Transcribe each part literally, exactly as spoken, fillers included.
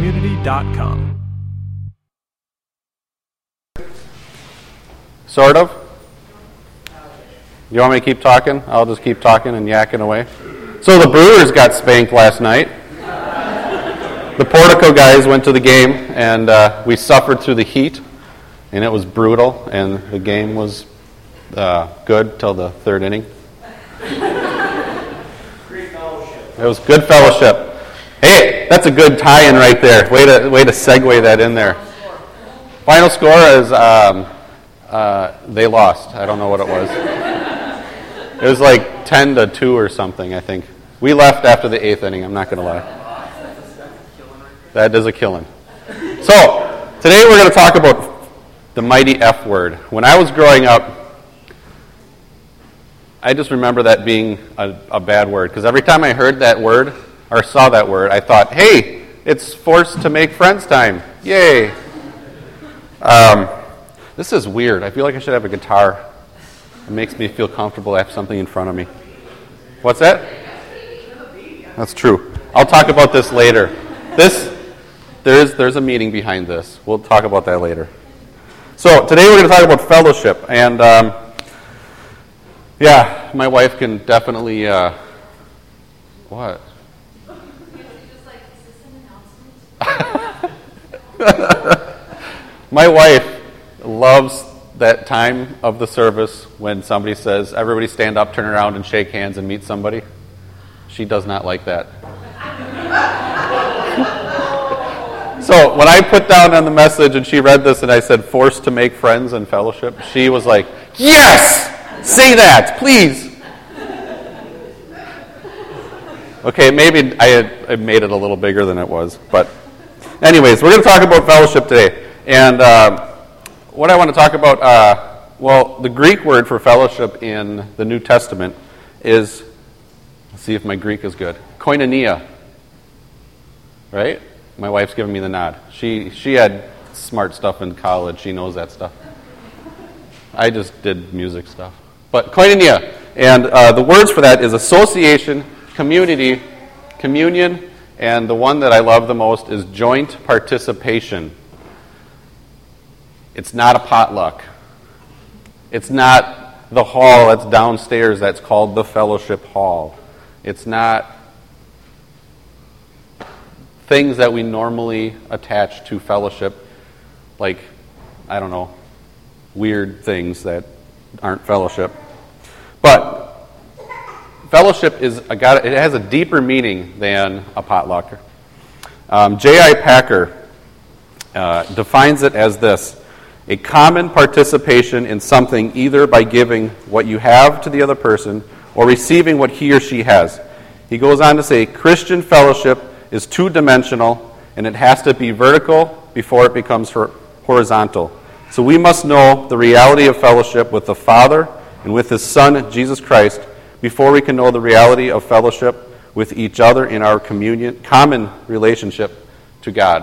community dot com. Sort of. You want me to keep talking? I'll just keep talking and yakking away. So the Brewers got spanked last night. The Portico guys went to the game, and uh, we suffered through the heat, and it was brutal, and the game was uh, good till the third inning. Great fellowship. It was good fellowship. Hey, that's a good tie-in right there. Way to way to segue that in there. Final score is um, uh, they lost. I don't know what it was. It was like ten to two or something, I think. We left after the eighth inning, I'm not going to lie. That is a killing. So, today we're going to talk about the mighty F word. When I was growing up, I just remember that being a, a bad word. Because every time I heard that word, or saw that word, I thought, hey, it's forced to make friends time. Yay. Um, this is weird. I feel like I should have a guitar. It makes me feel comfortable to have something in front of me. What's that? That's true. I'll talk about this later. This, there's there's a meaning behind this. We'll talk about that later. So today we're going to talk about fellowship, and um, yeah, my wife can definitely. Uh, what? My wife loves that time of the service when somebody says, everybody stand up, turn around, and shake hands and meet somebody. She does not like that. So when I put down on the message and she read this and I said, forced to make friends and fellowship, she was like, yes! Say that, please! Okay, maybe I had I made it a little bigger than it was. But anyways, we're going to talk about fellowship today. And uh, what I want to talk about, uh, well, the Greek word for fellowship in the New Testament is, let's see if my Greek is good, koinonia. Right? My wife's giving me the nod. She she had smart stuff in college. She knows that stuff. I just did music stuff. But koinonia. And uh, the words for that is association, community, communion, and the one that I love the most is joint participation. It's not a potluck. It's not the hall that's downstairs that's called the fellowship hall. It's not things that we normally attach to fellowship, like, I don't know, weird things that aren't fellowship. But fellowship is a, got it has a deeper meaning than a potluck. Um, J I Packer uh, defines it as this: a common participation in something either by giving what you have to the other person or receiving what he or she has. He goes on to say, Christian fellowship is two-dimensional, and it has to be vertical before it becomes horizontal. So we must know the reality of fellowship with the Father and with His Son, Jesus Christ, before we can know the reality of fellowship with each other in our communion, common relationship to God.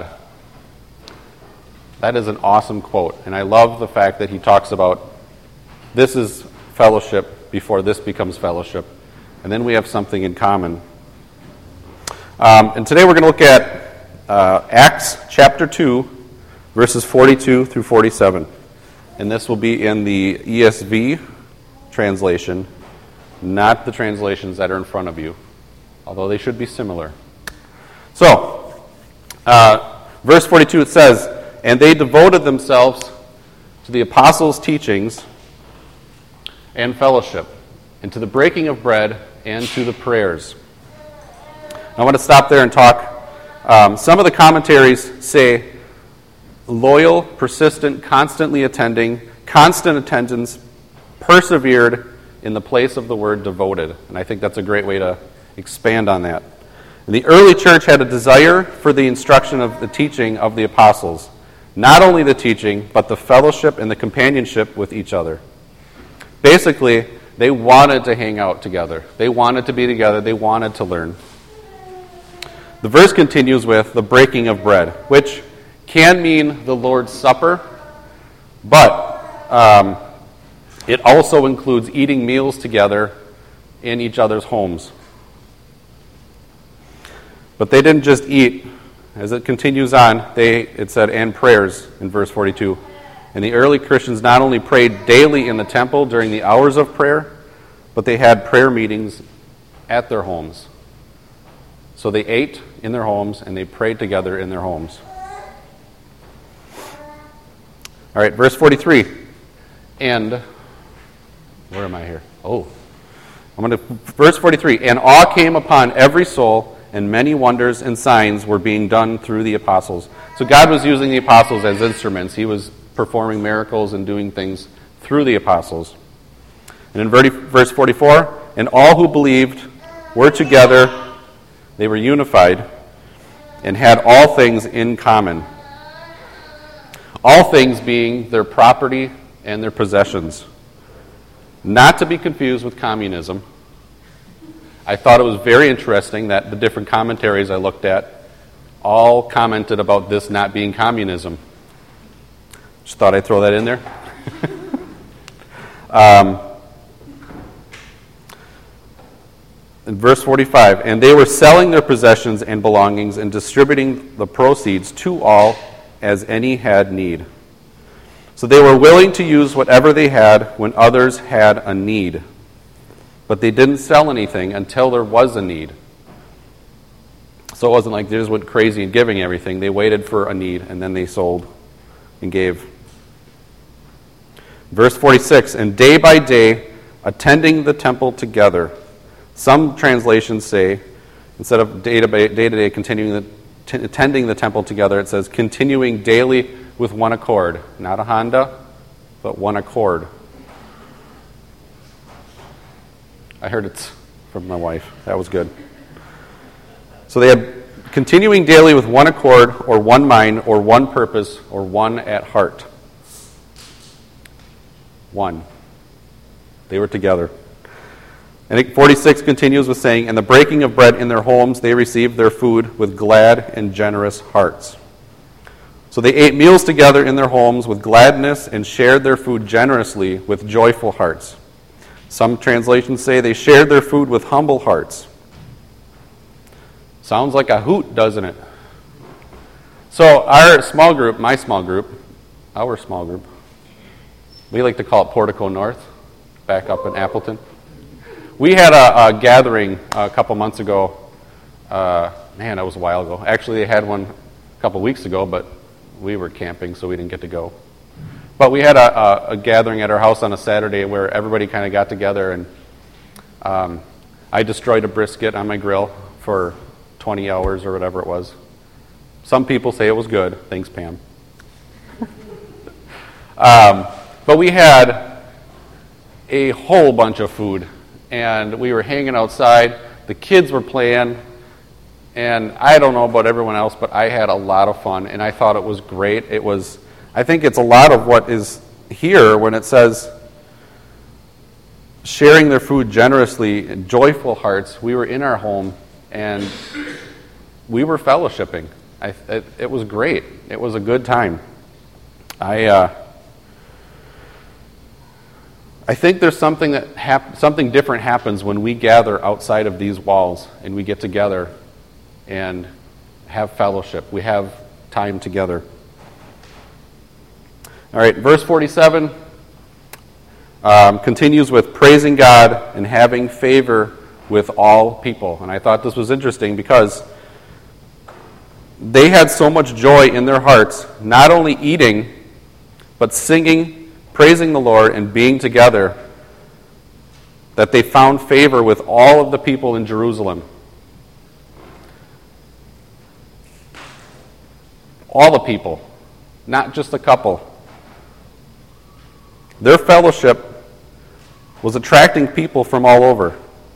That is an awesome quote, and I love the fact that he talks about this is fellowship before this becomes fellowship, and then we have something in common. Um, and today we're going to look at uh, Acts chapter two, verses forty-two through forty-seven. And this will be in the E S V translation, not the translations that are in front of you, although they should be similar. So, uh, verse forty-two, it says, and they devoted themselves to the apostles' teachings and fellowship, and to the breaking of bread and to the prayers. I want to stop there and talk. Um, some of the commentaries say loyal, persistent, constantly attending, constant attendance, persevered in the place of the word devoted. And I think that's a great way to expand on that. And the early church had a desire for the instruction of the teaching of the apostles. Not only the teaching, but the fellowship and the companionship with each other. Basically, they wanted to hang out together. They wanted to be together. They wanted to learn. The verse continues with the breaking of bread, which can mean the Lord's Supper, but um, it also includes eating meals together in each other's homes. But they didn't just eat as it continues on, they it said, and prayers in verse forty-two. And the early Christians not only prayed daily in the temple during the hours of prayer, but they had prayer meetings at their homes. So they ate in their homes and they prayed together in their homes. All right, verse forty-three. And, where am I here? Oh, I'm going to, verse forty-three. And awe came upon every soul, and many wonders and signs were being done through the apostles. So God was using the apostles as instruments. He was performing miracles and doing things through the apostles. And in verse forty-four, and all who believed were together, they were unified, and had all things in common. All things being their property and their possessions. Not to be confused with communism. I thought it was very interesting that the different commentaries I looked at all commented about this not being communism. Just thought I'd throw that in there. um, in verse forty-five, and they were selling their possessions and belongings and distributing the proceeds to all as any had need. So they were willing to use whatever they had when others had a need. But they didn't sell anything until there was a need. So it wasn't like they just went crazy in giving everything. They waited for a need, and then they sold and gave. Verse forty-six, and day by day, attending the temple together. Some translations say, instead of day to day, day, to day continuing the, t- attending the temple together, it says continuing daily with one accord. Not a Honda, but one accord. I heard it from my wife. That was good. So they had continuing daily with one accord, or one mind, or one purpose, or one at heart. One. They were together. And forty-six continues with saying, and the breaking of bread in their homes, they received their food with glad and generous hearts. So they ate meals together in their homes with gladness and shared their food generously with joyful hearts. Some translations say they shared their food with humble hearts. Sounds like a hoot, doesn't it? So our small group, my small group, our small group, we like to call it Portico North, back up in Appleton. We had a, a gathering a couple months ago. Uh, man, that was a while ago. Actually, they had one a couple weeks ago, but we were camping, so we didn't get to go. But we had a, a, a gathering at our house on a Saturday where everybody kind of got together, and um, I destroyed a brisket on my grill for twenty hours or whatever it was. Some people say it was good. Thanks, Pam. um, but we had a whole bunch of food, and we were hanging outside. The kids were playing, and I don't know about everyone else, but I had a lot of fun, and I thought it was great. It was, I think it's a lot of what is here when it says sharing their food generously, in joyful hearts. We were in our home, and we were fellowshipping. I, it, it was great. It was a good time. I uh, I think there's something that hap- something different happens when we gather outside of these walls and we get together and have fellowship. We have time together. All right, verse forty-seven um, continues with praising God and having favor with all people. And I thought this was interesting because they had so much joy in their hearts, not only eating, but singing, praising the Lord, and being together, that they found favor with all of the people in Jerusalem. All the people, not just a couple. Their fellowship was attracting people from all over.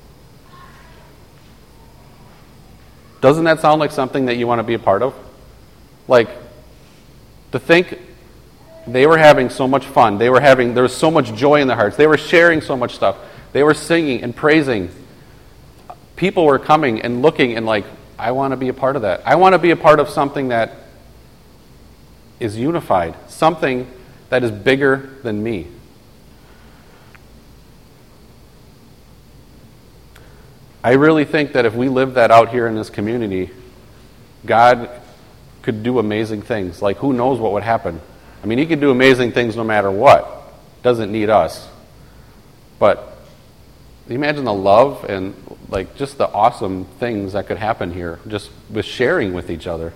Doesn't that sound like something that you want to be a part of? Like, to think they were having so much fun. They were having, there was so much joy in their hearts. They were sharing so much stuff. They were singing and praising. People were coming and looking and like, I want to be a part of that. I want to be a part of something that is unified. Something that is bigger than me. I really think that if we live that out here in this community, God could do amazing things. Like, who knows what would happen? I mean, he could do amazing things no matter what. Doesn't need us. But imagine the love and, like, just the awesome things that could happen here, just with sharing with each other.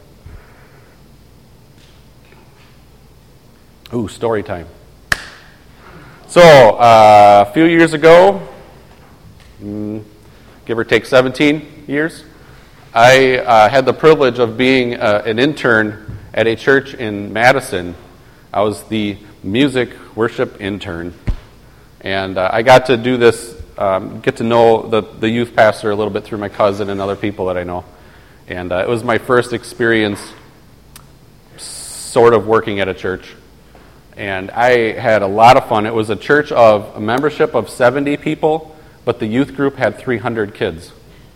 Ooh, story time. So, uh, a few years ago, mm, give or take seventeen years, I uh, had the privilege of being uh, an intern at a church in Madison. I was the music worship intern. And uh, I got to do this, um, get to know the, the youth pastor a little bit through my cousin and other people that I know. And uh, it was my first experience sort of working at a church. And I had a lot of fun. It was a church of a membership of seventy people, but the youth group had three hundred kids.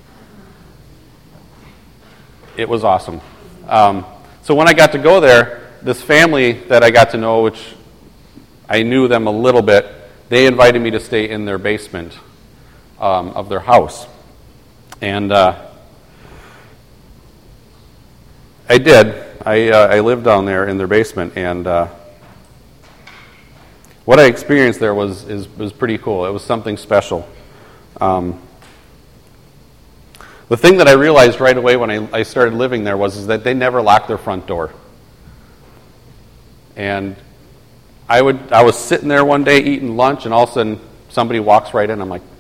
It was awesome. Um, so when I got to go there, this family that I got to know, which I knew them a little bit, they invited me to stay in their basement um, of their house. And uh, I did. I, uh, I lived down there in their basement, and uh, what I experienced there was is, was pretty cool. It was something special. Um, the thing that I realized right away when I, I started living there was is that they never locked their front door. And I would I was sitting there one day eating lunch, and all of a sudden somebody walks right in. I'm like,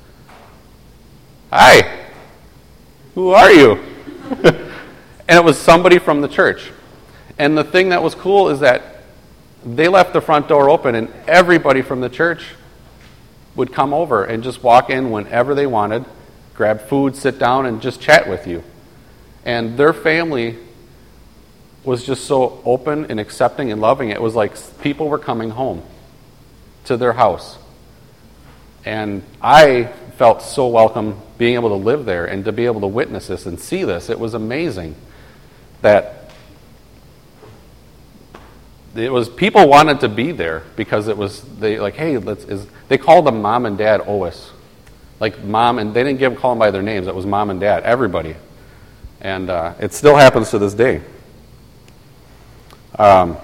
"Hi, who are you?" And it was somebody from the church. And the thing that was cool is that they left the front door open, and everybody from the church would come over and just walk in whenever they wanted, grab food, sit down, and just chat with you. And their family was just so open and accepting and loving. It was like people were coming home to their house. And I felt so welcome being able to live there and to be able to witness this and see this. It was amazing that it was, people wanted to be there because it was, they like, hey, let's, is, they called them Mom and Dad Ois. Like mom, and they didn't give call them by their names. It was Mom and Dad, everybody. And uh, it still happens to this day. Um,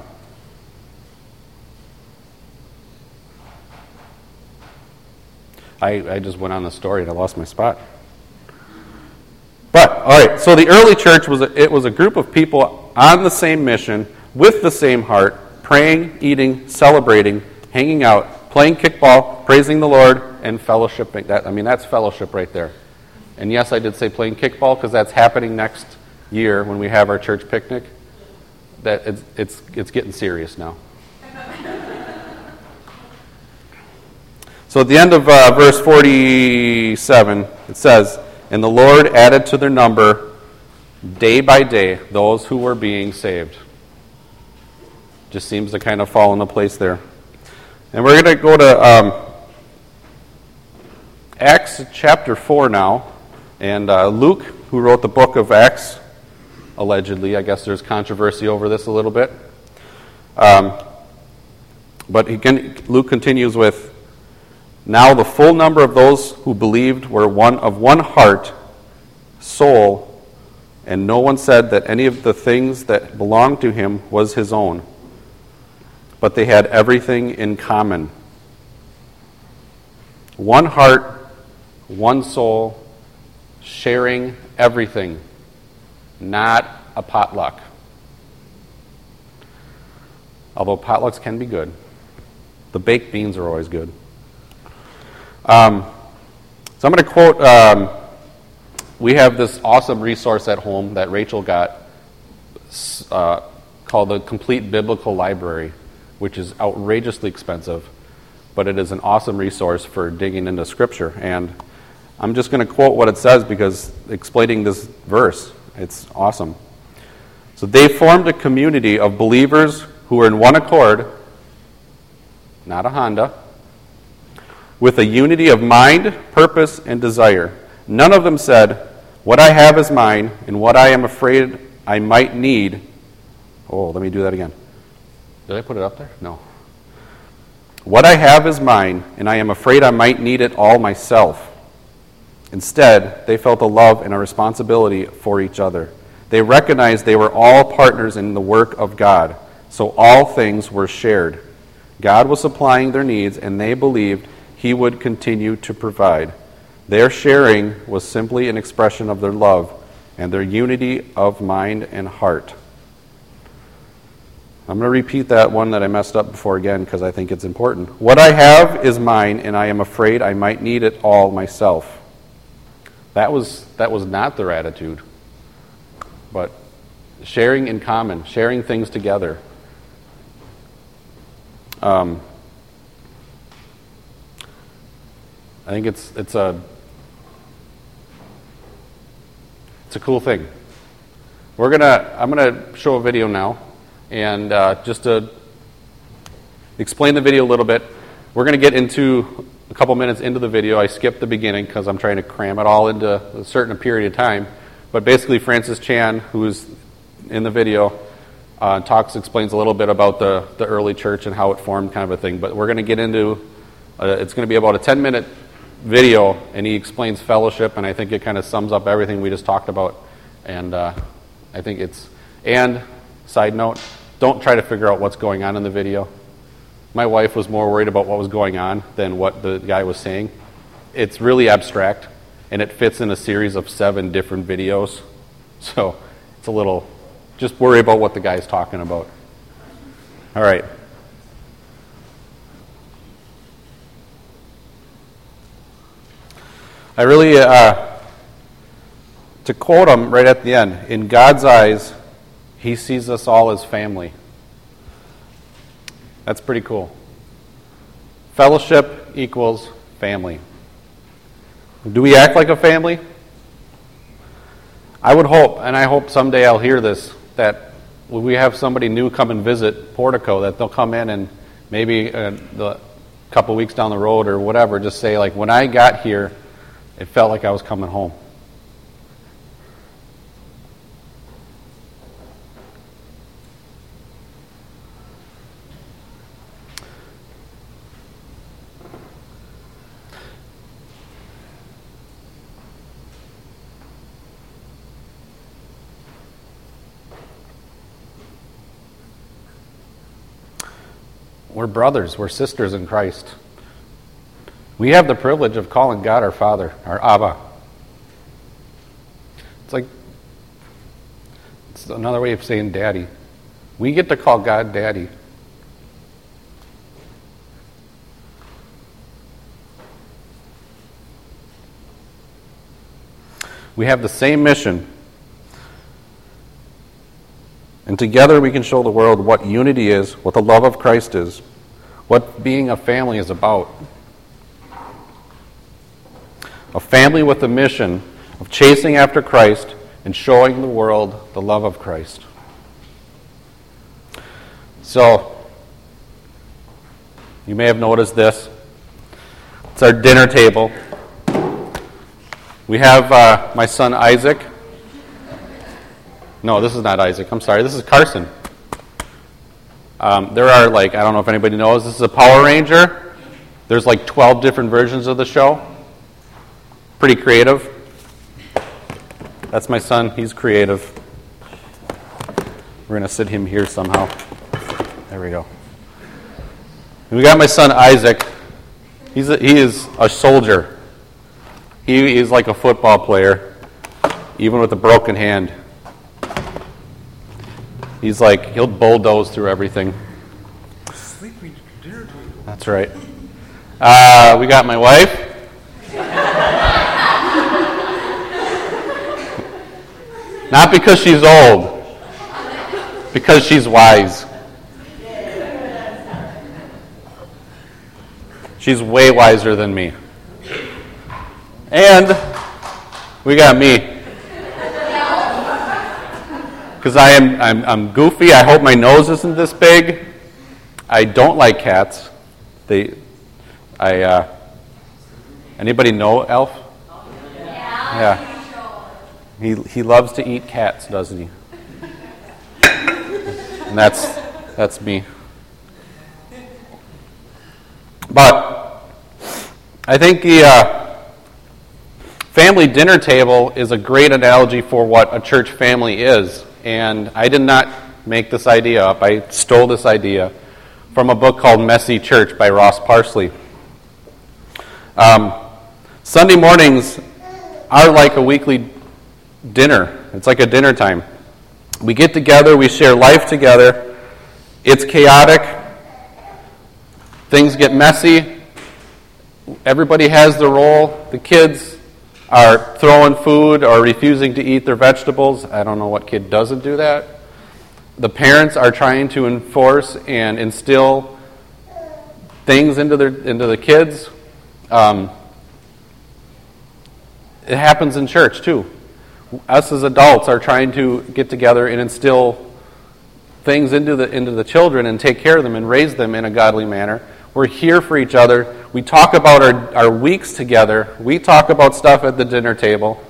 I, I just went on the story and I lost my spot. But, all right, so the early church, was a, it was a group of people on the same mission, with the same heart, praying, eating, celebrating, hanging out, playing kickball, praising the Lord, and fellowshipping. That, I mean, that's fellowship right there. And yes, I did say playing kickball because that's happening next year when we have our church picnic. That it's it's it's getting serious now. So at the end of uh, verse forty-seven, it says, "And the Lord added to their number day by day those who were being saved." Just seems to kind of fall into place there. And we're going to go to um, Acts chapter four now. And uh, Luke, who wrote the book of Acts, allegedly, I guess there's controversy over this a little bit. Um, but he can, Luke continues with, "Now the full number of those who believed were one of one heart, soul, and no one said that any of the things that belonged to him was his own, but they had everything in common." One heart, one soul, sharing everything, not a potluck. Although potlucks can be good. The baked beans are always good. Um, so I'm going to quote, um, we have this awesome resource at home that Rachel got uh, called the Complete Biblical Library, which is outrageously expensive, but it is an awesome resource for digging into Scripture. And I'm just going to quote what it says because explaining this verse, it's awesome. So they formed a community of believers who were in one accord, not a Honda, with a unity of mind, purpose, and desire. None of them said, "What I have is mine, and what I am afraid I might need." Oh, let me do that again. Did I put it up there? No. "What I have is mine, and I am afraid I might need it all myself." Instead, they felt a love and a responsibility for each other. They recognized they were all partners in the work of God, so all things were shared. God was supplying their needs, and they believed He would continue to provide. Their sharing was simply an expression of their love and their unity of mind and heart. I'm going to repeat that one that I messed up before again because I think it's important. What I have is mine, and I am afraid I might need it all myself. That was that was not their attitude. But sharing in common, sharing things together. Um, I think it's it's a it's a cool thing. We're gonna I'm gonna show a video now, and uh, just to explain the video a little bit, we're gonna get into a couple minutes into the video. I skipped the beginning because I'm trying to cram it all into a certain period of time. But basically, Francis Chan, who's in the video, uh, talks, explains a little bit about the, the early church and how it formed, kind of a thing. But we're going to get into, uh, it's going to be about a ten-minute video, and he explains fellowship, and I think it kind of sums up everything we just talked about. And uh, I think it's, and side note, don't try to figure out what's going on in the video. My wife was more worried about what was going on than what the guy was saying. It's really abstract. And it fits in a series of seven different videos. So it's a little, just worry about what the guy's talking about. All right. I really, uh, to quote him right at the end, in God's eyes, He sees us all as family. That's pretty cool. Fellowship equals family. Do we act like a family? I would hope, and I hope someday I'll hear this, that when we have somebody new come and visit Portico, that they'll come in and maybe uh, the couple weeks down the road or whatever, just say, like, when I got here, it felt like I was coming home. We're brothers, we're sisters in Christ. We have the privilege of calling God our Father, our Abba. It's like, it's another way of saying Daddy. We get to call God Daddy. We have the same mission. And together we can show the world what unity is, what the love of Christ is, what being a family is about. A family with a mission of chasing after Christ and showing the world the love of Christ. So, you may have noticed this. It's our dinner table. We have uh, my son Isaac. No, this is not Isaac. I'm sorry. This is Carson. Um, there are, like, I don't know if anybody knows, this is a Power Ranger. There's like twelve different versions of the show. Pretty creative. That's my son. He's creative. We're going to sit him here somehow. There we go. And we got my son Isaac. He's a, he is a soldier. He is like a football player, even with a broken hand. He's like, he'll bulldoze through everything. Sleeping dinner table. That's right. Uh, we got my wife. Not because she's old, because she's wise. She's way wiser than me. And we got me. Because I am I'm, I'm goofy. I hope my nose isn't this big. I don't like cats. They, I. Uh, anybody know Elf? Yeah. Yeah. He he loves to eat cats, doesn't he? And that's that's me. But I think the uh, family dinner table is a great analogy for what a church family is. And I did not make this idea up. I stole this idea from a book called Messy Church by Ross Parsley. Um, Sunday mornings are like a weekly dinner. It's like a dinner time. We get together, we share life together. It's chaotic. Things get messy. Everybody has their role. The kids are throwing food or refusing to eat their vegetables. I don't know what kid doesn't do that. The parents are trying to enforce and instill things into their into the kids. Um, it happens in church too. Us as adults are trying to get together and instill things into the into the children and take care of them and raise them in a godly manner. We're here for each other. We talk about our, our weeks together. We talk about stuff at the dinner table.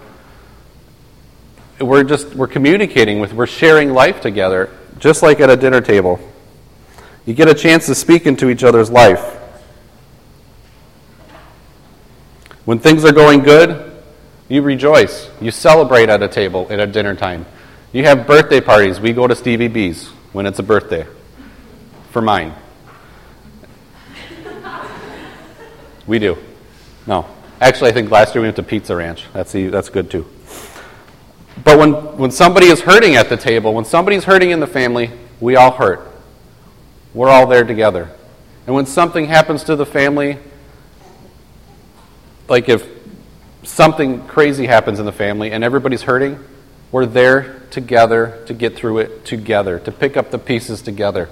We're just we're communicating with, we're sharing life together, just like at a dinner table. You get a chance to speak into each other's life. When things are going good, you rejoice. You celebrate at a table at a dinner time. You have birthday parties. We go to Stevie B's when it's a birthday. For mine. We do. No. Actually, I think last year we went to Pizza Ranch. That's that's good too. But when, when somebody is hurting at the table, when somebody's hurting in the family, we all hurt. We're all there together. And when something happens to the family, like if something crazy happens in the family and everybody's hurting, we're there together to get through it together, to pick up the pieces together.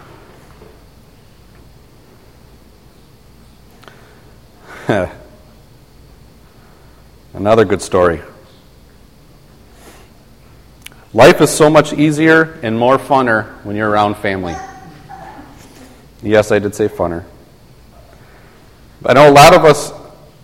Another good story. Life is so much easier and more funner when you're around family. Yes, I did say funner. I know a lot of us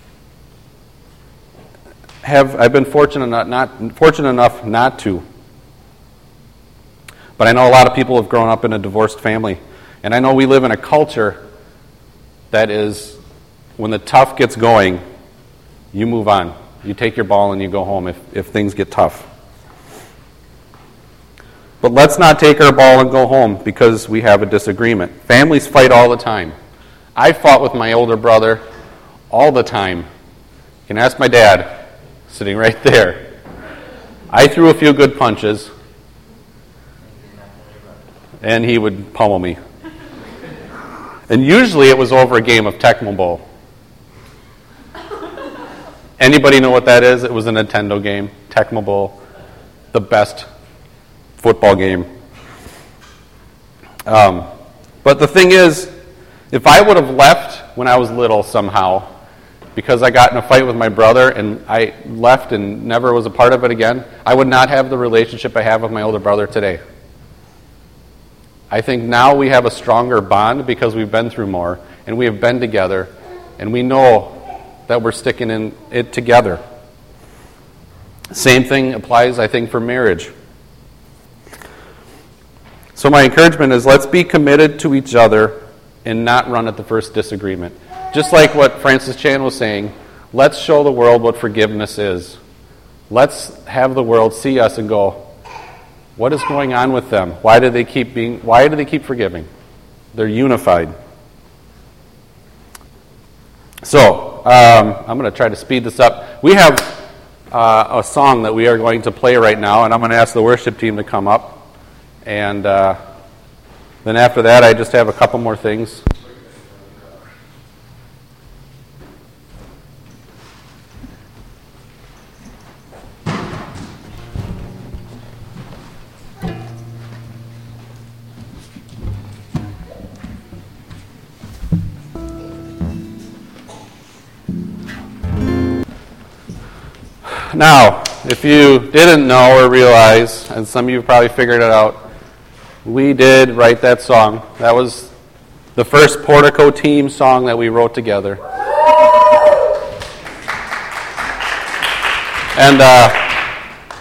have, I've been fortunate not, not fortunate enough not to. But I know a lot of people have grown up in a divorced family. And I know we live in a culture that is, when the tough gets going, you move on. You take your ball and you go home if, if things get tough. But let's not take our ball and go home because we have a disagreement. Families fight all the time. I fought with my older brother all the time. You can ask my dad, sitting right there. I threw a few good punches, and he would pummel me. And usually it was over a game of Tecmo Bowl. Anybody know what that is? It was a Nintendo game, Tecmo Bowl, the best football game. Um, but the thing is, if I would have left when I was little somehow, because I got in a fight with my brother and I left and never was a part of it again, I would not have the relationship I have with my older brother today. I think now we have a stronger bond because we've been through more and we have been together and we know that we're sticking in it together. Same thing applies, I think, for marriage. So my encouragement is let's be committed to each other and not run at the first disagreement. Just like what Francis Chan was saying, let's show the world what forgiveness is. Let's have the world see us and go, what is going on with them? Why do they keep being why do they keep forgiving? They're unified. So, um, I'm going to try to speed this up. We have uh, a song that we are going to play right now, and I'm going to ask the worship team to come up. And uh, then after that, I just have a couple more things. Now, if you didn't know or realize, and some of you probably figured it out, we did write that song. That was the first Portico team song that we wrote together. And uh,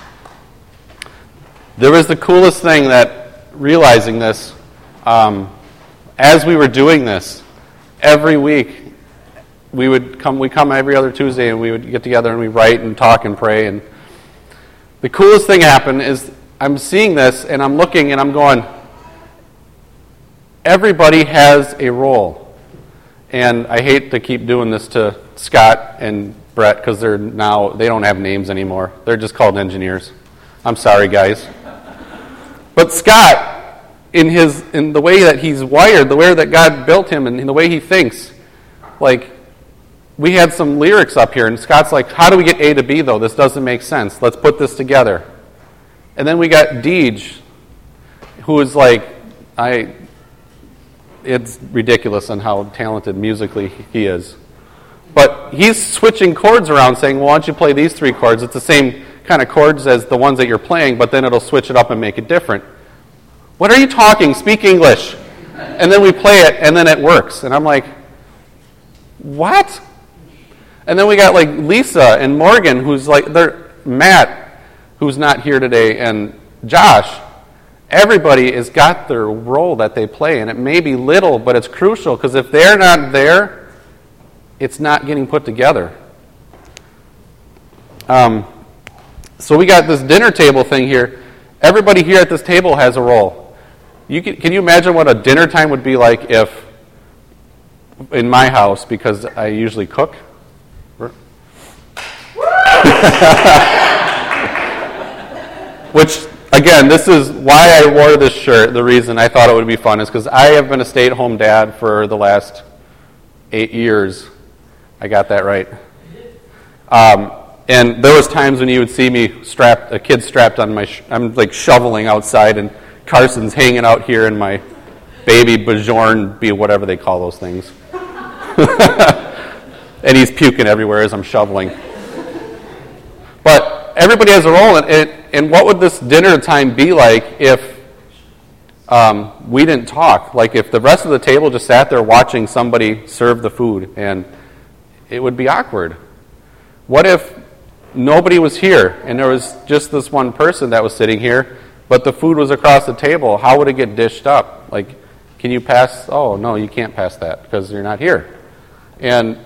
there was the coolest thing that, realizing this, um, as we were doing this, every week, we would come, we come every other Tuesday, and we would get together and we write and talk and pray. And the coolest thing happened is I'm seeing this, and I'm looking, and I'm going, everybody has a role. And I hate to keep doing this to Scott and Brett, because they're now, they don't have names anymore. They're just called engineers. I'm sorry, guys. But Scott, in his in the way that he's wired, the way that God built him, and in the way he thinks, like, we had some lyrics up here, and Scott's like, how do we get A to B, though? This doesn't make sense. Let's put this together. And then we got Deej, who is like, I, it's ridiculous on how talented musically he is. But he's switching chords around, saying, well, why don't you play these three chords? It's the same kind of chords as the ones that you're playing, but then it'll switch it up and make it different. What are you talking? Speak English. And then we play it, and then it works. And I'm like, what? And then we got like Lisa and Morgan, who's like, they're Matt, who's not here today, and Josh. Everybody has got their role that they play, and it may be little, but it's crucial, because if they're not there, it's not getting put together. Um, so we got this dinner table thing here. Everybody here at this table has a role. You can, can you imagine what a dinner time would be like if, in my house, because I usually cook? Which, again, this is why I wore this shirt. The reason I thought it would be fun is because I have been a stay-at-home dad for the last eight years. I got that right. Um, and there was times when you would see me strapped, a kid strapped on my, sh- I'm like shoveling outside, and Carson's hanging out here in my baby Bajorn, be whatever they call those things. And he's puking everywhere as I'm shoveling. But everybody has a role, and, and, and what would this dinner time be like if um, we didn't talk? Like if the rest of the table just sat there watching somebody serve the food, and it would be awkward. What if nobody was here, and there was just this one person that was sitting here, but the food was across the table? How would it get dished up? Like, can you pass? Oh, no, you can't pass that because you're not here. And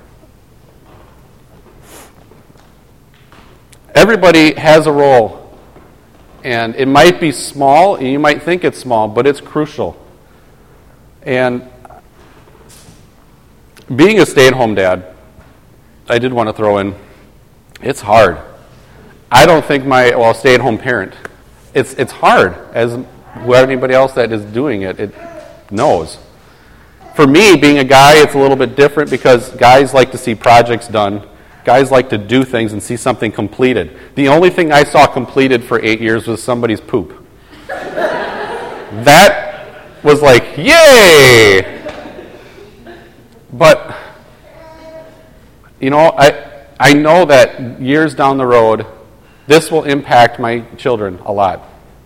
everybody has a role, and it might be small, and you might think it's small, but it's crucial. And being a stay-at-home dad, I did want to throw in, it's hard. I don't think my, well, stay-at-home parent, it's it's hard, as anybody else that is doing it, it knows. For me, being a guy, it's a little bit different because guys like to see projects done. Guys like to do things and see something completed. The only thing I saw completed for eight years was somebody's poop. That was like, yay! But, you know, I I know that years down the road, this will impact my children a lot.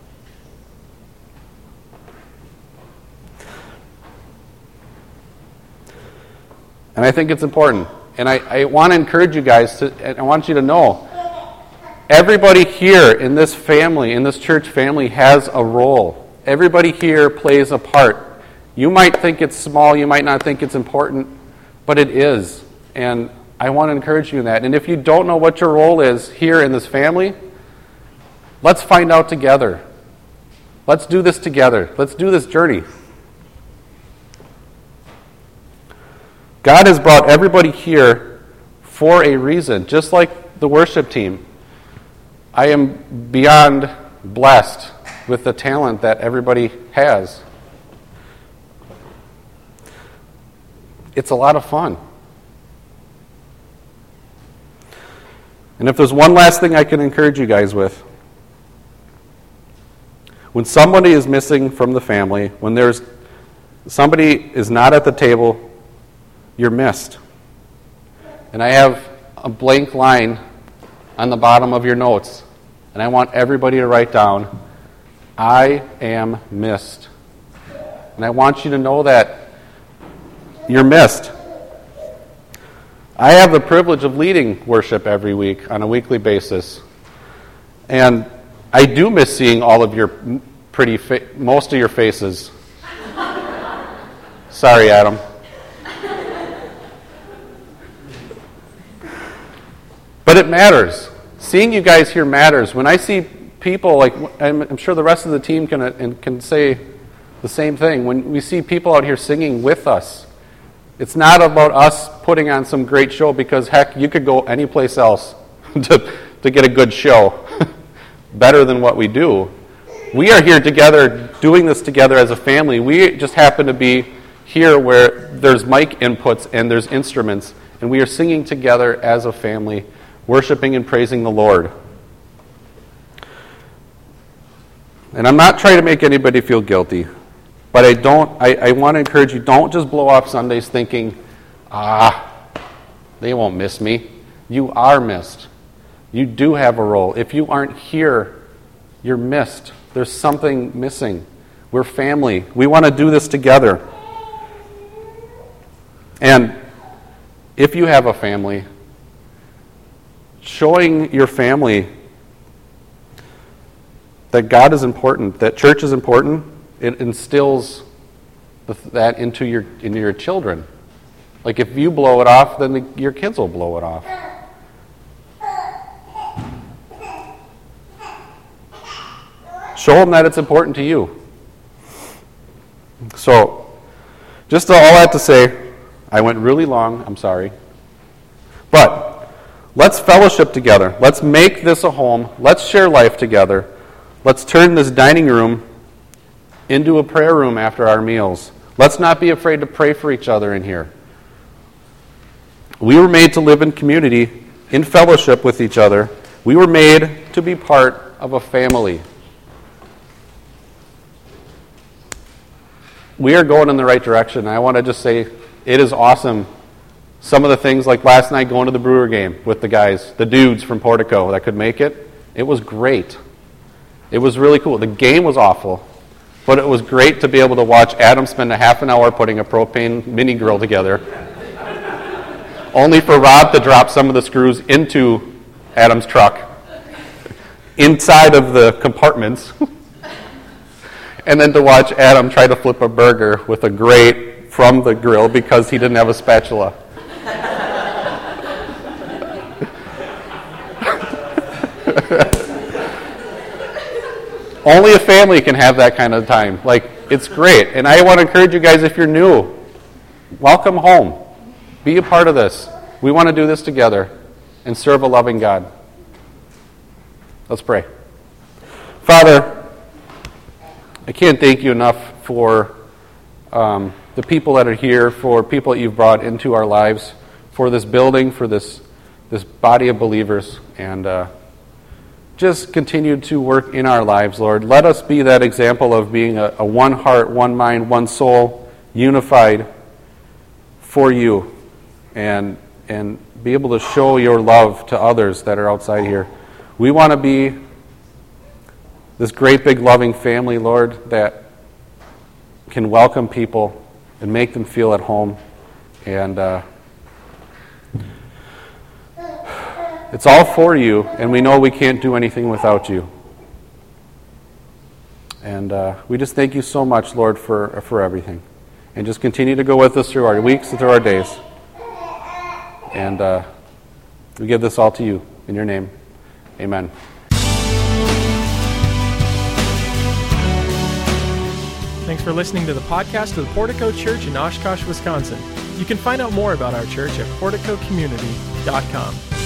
And I think it's important. And I, I want to encourage you guys to, and I want you to know, everybody here in this family, in this church family, has a role. Everybody here plays a part. You might think it's small, you might not think it's important, but it is. And I want to encourage you in that. And if you don't know what your role is here in this family, let's find out together. Let's do this together. Let's do this journey. God has brought everybody here for a reason, just like the worship team. I am beyond blessed with the talent that everybody has. It's a lot of fun. And if there's one last thing I can encourage you guys with, when somebody is missing from the family, when there's somebody is not at the table, you're missed. And I have a blank line on the bottom of your notes, and I want everybody to write down, I am missed. And I want you to know that you're missed. I have the privilege of leading worship every week on a weekly basis. And I do miss seeing all of your pretty, fa- most of your faces. Sorry, Adam. But it matters. Seeing you guys here matters. When I see people, like I'm, I'm sure the rest of the team can uh, can say the same thing. When we see people out here singing with us, it's not about us putting on some great show, because heck, you could go anyplace else to, to get a good show better than what we do. We are here together, doing this together as a family. We just happen to be here where there's mic inputs and there's instruments, and we are singing together as a family, worshiping and praising the Lord. And I'm not trying to make anybody feel guilty, but I don't. I, I want to encourage you, don't just blow off Sundays thinking, ah, they won't miss me. You are missed. You do have a role. If you aren't here, you're missed. There's something missing. We're family. We want to do this together. And if you have a family, showing your family that God is important, that church is important, it instills that into your into your children. Like if you blow it off, then the, your kids will blow it off. Show them that it's important to you. So, just all that to say, I went really long, I'm sorry. But let's fellowship together. Let's make this a home. Let's share life together. Let's turn this dining room into a prayer room after our meals. Let's not be afraid to pray for each other in here. We were made to live in community, in fellowship with each other. We were made to be part of a family. We are going in the right direction. I want to just say it is awesome. Some of the things, like last night going to the Brewer game with the guys, the dudes from Portico that could make it, it was great. It was really cool. The game was awful, but it was great to be able to watch Adam spend a half an hour putting a propane mini grill together, only for Rob to drop some of the screws into Adam's truck, inside of the compartments, and then to watch Adam try to flip a burger with a grate from the grill because he didn't have a spatula. Only a family can have that kind of time. Like, it's great. And I want to encourage you guys, if you're new, welcome home. Be a part of this. We want to do this together and serve a loving God. Let's pray. Father, I can't thank you enough for um, the people that are here, for people that you've brought into our lives, for this building, for this this body of believers, and uh, just continue to work in our lives, Lord. Let us be that example of being a, a one heart, one mind, one soul, unified for you, and and be able to show your love to others that are outside here. We want to be this great big loving family, Lord, that can welcome people and make them feel at home. And uh, it's all for you, and we know we can't do anything without you. And uh, we just thank you so much, Lord, for for everything. And just continue to go with us through our weeks and through our days. And uh, we give this all to you. In your name, amen. Thanks for listening to the podcast of the Portico Church in Oshkosh, Wisconsin. You can find out more about our church at portico community dot com.